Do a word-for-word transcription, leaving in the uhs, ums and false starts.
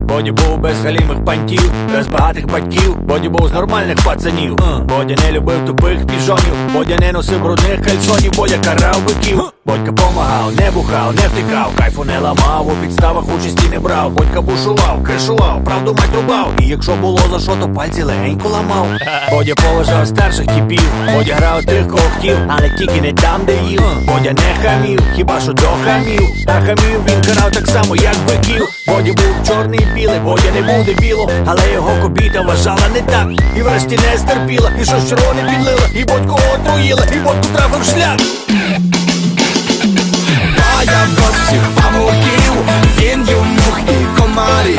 Боді був без галімих пантів, без багатих батьків. Боді був з нормальних пацанів. Бодя не любив тупих піжонів. Бодя не носив брудних кальсонів. Бодя карав биків. Бодька помагав, не бухав, не втикав, кайфу не ламав, у підставах участі не брав. Бодька бушував, кришував, правду мать рубав. І якщо було за що, то пальці легенько ламав. Бодя поважав старших типів. Бодя грав тих, кого хотів, але тільки не там, де їв. Бодя не хамів, хіба що до хамів. А хамів він карав так само, як биків. Боді був чорний і білий, Бодя не був дебілом, але його кобіта вважала не так. І врешті не стерпіла, і щось червоне підлила, і Бодьку отруїла, і Бодьку трафив шлях. А я бос всіх павуків, він їв мух і комарів.